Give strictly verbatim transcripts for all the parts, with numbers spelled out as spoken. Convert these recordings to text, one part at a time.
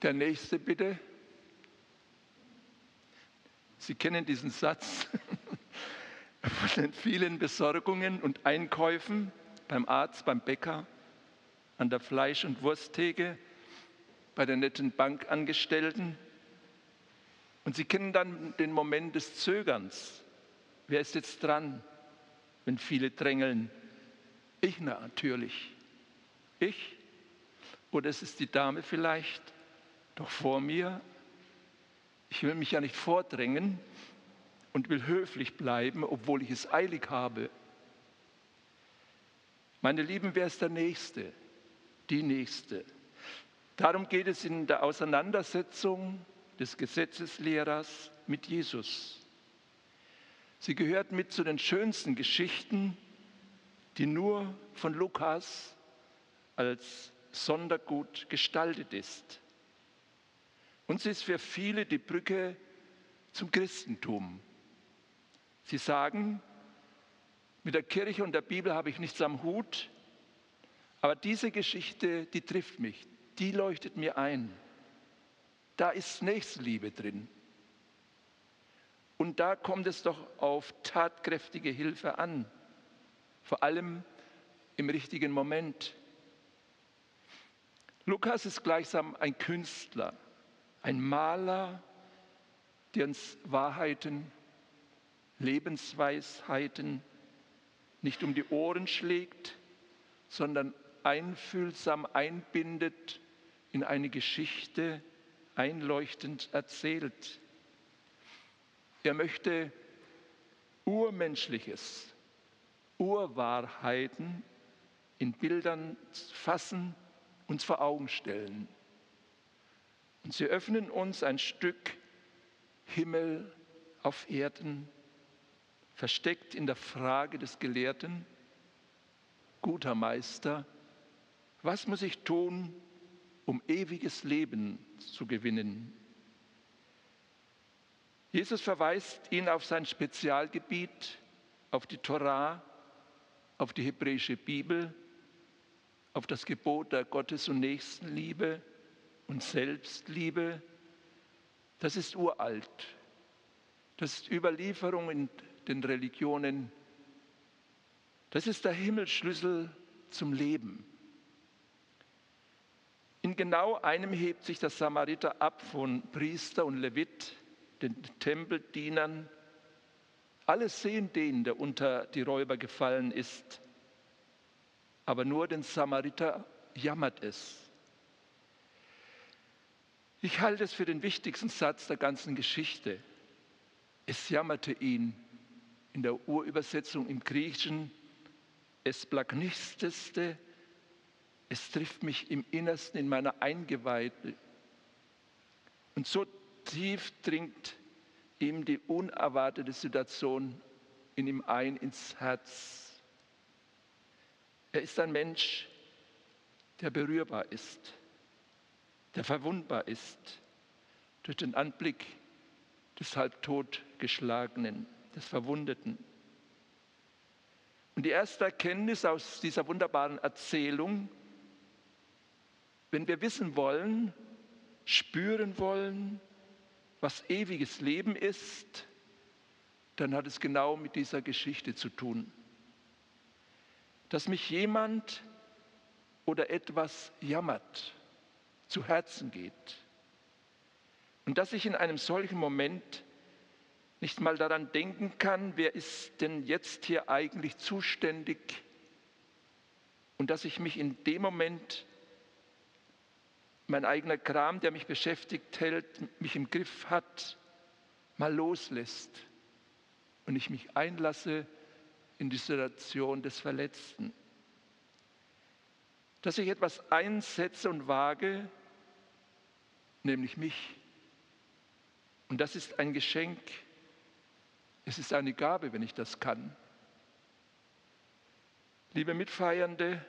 Der nächste bitte. Sie kennen diesen Satz von den vielen Besorgungen und Einkäufen beim Arzt, beim Bäcker, an der Fleisch- und Wursttheke, bei der netten Bankangestellten. Und Sie kennen dann den Moment des Zögerns. Wer ist jetzt dran, wenn viele drängeln? Ich natürlich. Ich? Oder es ist die Dame vielleicht, doch vor mir. Ich will mich ja nicht vordrängen und will höflich bleiben, obwohl ich es eilig habe. Meine Lieben, wer ist der Nächste? Die Nächste. Darum geht es in der Auseinandersetzung des Gesetzeslehrers mit Jesus. Sie gehört mit zu den schönsten Geschichten, die nur von Lukas als Sondergut gestaltet ist. Und sie ist für viele die Brücke zum Christentum. Sie sagen, mit der Kirche und der Bibel habe ich nichts am Hut, aber diese Geschichte, die trifft mich, die leuchtet mir ein. Da ist Nächstenliebe drin. Und da kommt es doch auf tatkräftige Hilfe an, vor allem im richtigen Moment. Lukas ist gleichsam ein Künstler, ein Maler, der uns Wahrheiten, Lebensweisheiten nicht um die Ohren schlägt, sondern einfühlsam einbindet in eine Geschichte, einleuchtend erzählt. Er möchte Urmenschliches, Urwahrheiten in Bildern fassen, uns vor Augen stellen. Und sie öffnen uns ein Stück Himmel auf Erden, versteckt in der Frage des Gelehrten: Guter Meister, was muss ich tun, um ewiges Leben zu gewinnen? Jesus verweist ihn auf sein Spezialgebiet, auf die Tora, auf die hebräische Bibel, auf das Gebot der Gottes- und Nächstenliebe und Selbstliebe. Das ist uralt. Das ist Überlieferung in den Religionen. Das ist der Himmelsschlüssel zum Leben. In genau einem hebt sich der Samariter ab von Priester und Levit, den Tempeldienern. Alle sehen den, der unter die Räuber gefallen ist. Aber nur den Samariter jammert es. Ich halte es für den wichtigsten Satz der ganzen Geschichte. Es jammerte ihn, in der Urübersetzung im Griechischen, es plagnisteste, es trifft mich im Innersten, in meiner Eingeweide. Und so tief dringt ihm die unerwartete Situation in ihm ein ins Herz. Er ist ein Mensch, der berührbar ist, der verwundbar ist durch den Anblick des halbtot geschlagenen, des Verwundeten. Und die erste Erkenntnis aus dieser wunderbaren Erzählung: Wenn wir wissen wollen, spüren wollen, was ewiges Leben ist, dann hat es genau mit dieser Geschichte zu tun. Dass mich jemand oder etwas jammert, zu Herzen geht. Und dass ich in einem solchen Moment nicht mal daran denken kann, wer ist denn jetzt hier eigentlich zuständig? Und dass ich mich in dem Moment, mein eigener Kram, der mich beschäftigt hält, mich im Griff hat, mal loslässt und ich mich einlasse in die Situation des Verletzten. Dass ich etwas einsetze und wage, nämlich mich. Und das ist ein Geschenk. Es ist eine Gabe, wenn ich das kann. Liebe Mitfeiernde,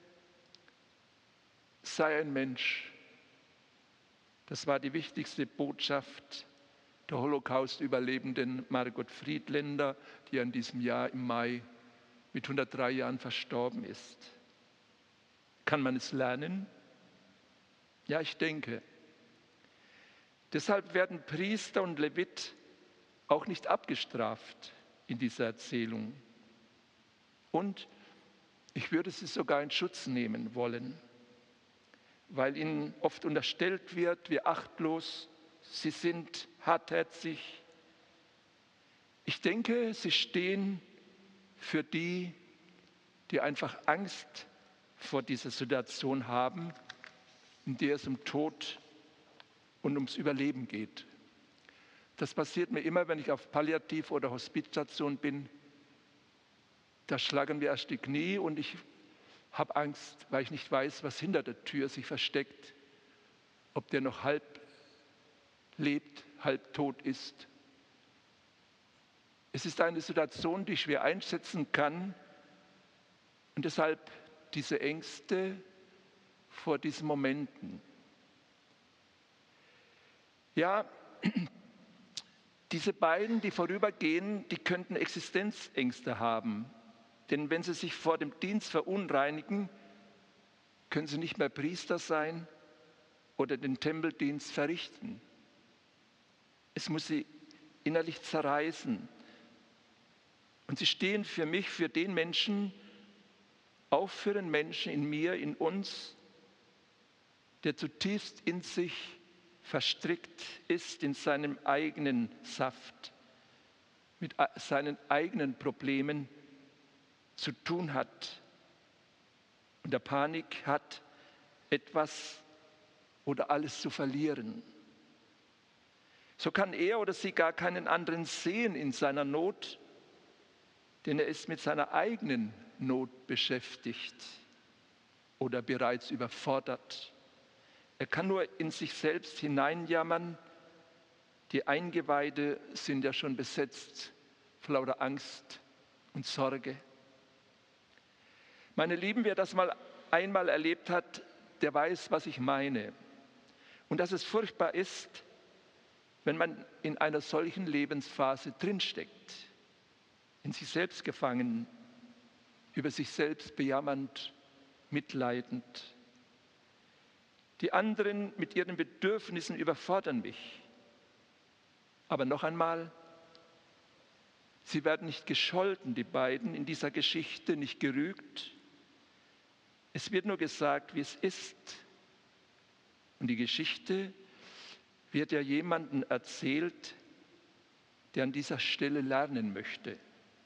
sei ein Mensch. Das war die wichtigste Botschaft der Holocaust-Überlebenden Margot Friedländer, die an diesem Jahr im Mai mit hundertdrei Jahren verstorben ist. Kann man es lernen? Ja, ich denke. Deshalb werden Priester und Levit auch nicht abgestraft in dieser Erzählung. Und ich würde sie sogar in Schutz nehmen wollen, weil ihnen oft unterstellt wird, wie achtlos sie sind, hartherzig. Ich denke, sie stehen für die, die einfach Angst vor dieser Situation haben, in der es um Tod und ums Überleben geht. Das passiert mir immer, wenn ich auf Palliativ- oder Hospizstation bin. Da schlagen wir erst die Knie und ich habe Angst, weil ich nicht weiß, was hinter der Tür sich versteckt, ob der noch halb lebt, halb tot ist. Es ist eine Situation, die ich schwer einschätzen kann und deshalb diese Ängste vor diesen Momenten. Ja, diese beiden, die vorübergehen, die könnten Existenzängste haben. Denn wenn sie sich vor dem Dienst verunreinigen, können sie nicht mehr Priester sein oder den Tempeldienst verrichten. Es muss sie innerlich zerreißen. Und sie stehen für mich, für den Menschen, auch für den Menschen in mir, in uns, der zutiefst in sich verstrickt ist, in seinem eigenen Saft, mit seinen eigenen Problemen zu tun hat und der Panik hat, etwas oder alles zu verlieren. So kann er oder sie gar keinen anderen sehen in seiner Not, denn er ist mit seiner eigenen Not beschäftigt oder bereits überfordert. Er kann nur in sich selbst hineinjammern. Die Eingeweide sind ja schon besetzt vor lauter Angst und Sorge. Meine Lieben, wer das mal einmal erlebt hat, der weiß, was ich meine. Und dass es furchtbar ist, wenn man in einer solchen Lebensphase drinsteckt, in sich selbst gefangen, über sich selbst bejammernd, mitleidend. Die anderen mit ihren Bedürfnissen überfordern mich. Aber noch einmal, sie werden nicht gescholten, die beiden in dieser Geschichte, nicht gerügt. Es wird nur gesagt, wie es ist. Und die Geschichte wird ja jemandem erzählt, der an dieser Stelle lernen möchte.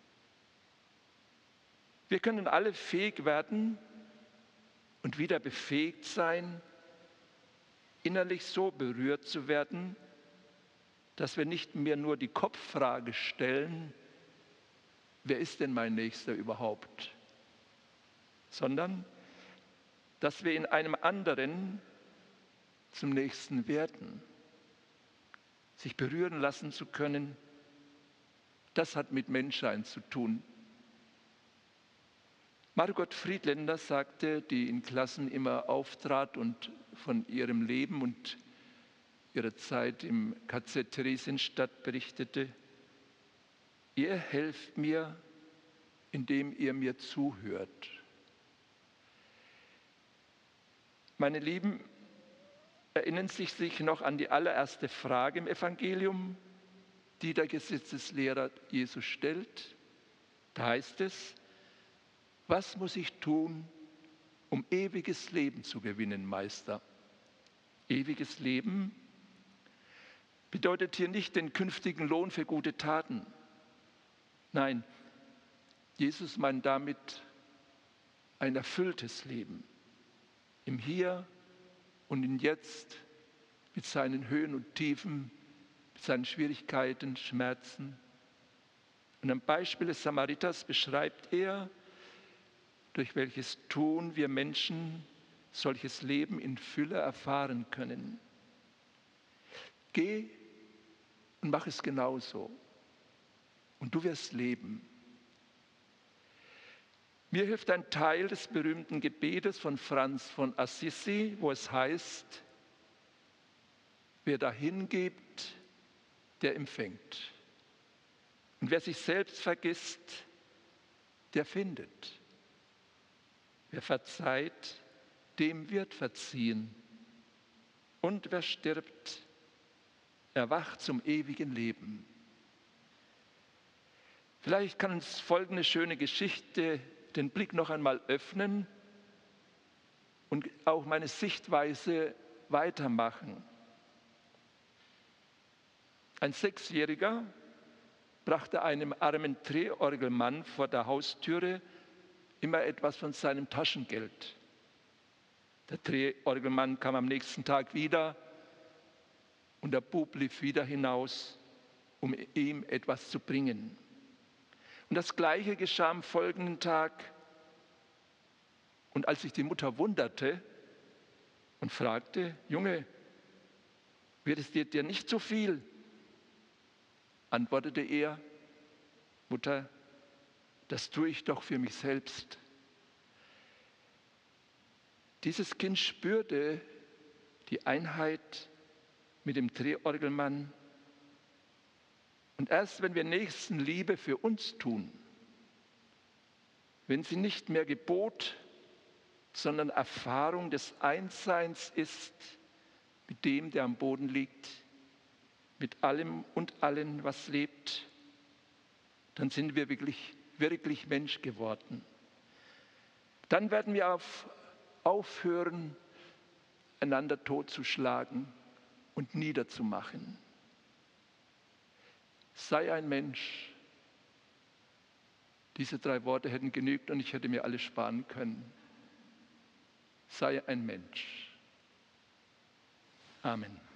Wir können alle fähig werden und wieder befähigt sein, innerlich so berührt zu werden, dass wir nicht mehr nur die Kopffrage stellen, wer ist denn mein Nächster überhaupt, sondern dass wir in einem anderen zum Nächsten werden. Sich berühren lassen zu können, das hat mit Menschsein zu tun. Margot Friedländer sagte, die in Klassen immer auftrat und von ihrem Leben und ihrer Zeit im K Z Theresienstadt berichtete: Ihr helft mir, indem ihr mir zuhört. Meine Lieben, erinnern Sie sich noch an die allererste Frage im Evangelium, die der Gesetzeslehrer Jesus stellt? Da heißt es: Was muss ich tun, um ewiges Leben zu gewinnen, Meister? Ewiges Leben bedeutet hier nicht den künftigen Lohn für gute Taten. Nein, Jesus meint damit ein erfülltes Leben. Im Hier und im Jetzt, mit seinen Höhen und Tiefen, mit seinen Schwierigkeiten, Schmerzen. Und am Beispiel des Samariters beschreibt er, durch welches Tun wir Menschen solches Leben in Fülle erfahren können. Geh und mach es genauso und du wirst leben. Mir hilft ein Teil des berühmten Gebetes von Franz von Assisi, wo es heißt: Wer dahin gibt, der empfängt. Und wer sich selbst vergisst, der findet. Wer verzeiht, dem wird verziehen. Und wer stirbt, erwacht zum ewigen Leben. Vielleicht kann uns folgende schöne Geschichte den Blick noch einmal öffnen und auch meine Sichtweise weitermachen. Ein Sechsjähriger brachte einem armen Drehorgelmann vor der Haustüre immer etwas von seinem Taschengeld. Der Drehorgelmann kam am nächsten Tag wieder und der Bub lief wieder hinaus, um ihm etwas zu bringen. Und das Gleiche geschah am folgenden Tag. Und als sich die Mutter wunderte und fragte, Junge, wird es dir, dir nicht so viel? Antwortete er, Mutter, das tue ich doch für mich selbst. Dieses Kind spürte die Einheit mit dem Drehorgelmann. Und erst wenn wir Nächstenliebe für uns tun, wenn sie nicht mehr Gebot, sondern Erfahrung des Einsseins ist mit dem, der am Boden liegt, mit allem und allen, was lebt, dann sind wir wirklich, wirklich Mensch geworden. Dann werden wir auf, aufhören, einander totzuschlagen und niederzumachen. Sei ein Mensch. Diese drei Worte hätten genügt und ich hätte mir alles sparen können. Sei ein Mensch. Amen.